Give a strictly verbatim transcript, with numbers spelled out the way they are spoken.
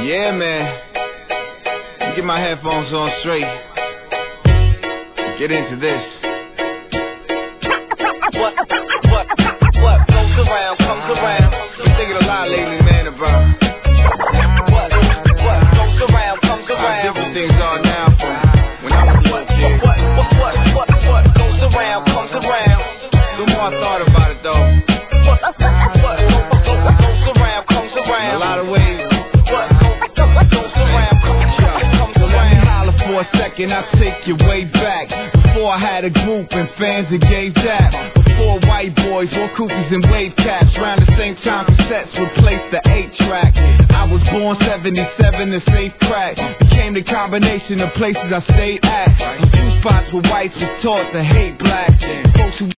Yeah, man. Let me get my headphones on straight. Get into this. What, what, what goes around, comes around. Been thinking a lot lately, man, about What, what goes around, comes how around. different things are now from when I was a little kid. What, what, what, what, what goes around, comes around. The more I thought about it, though, What, what, what goes around, comes in a around. lot of ways, What goes around, comes comes so let me around. holler for a second, I'll take you way back. Before I had a group and fans that gave that. Before white boys wore kookies and wave caps. Around the same time cassettes replaced the eight track. I was born seventy-seven, the safe crack became the combination of places I stayed at. A few spots where whites was taught to hate blacks. Folks who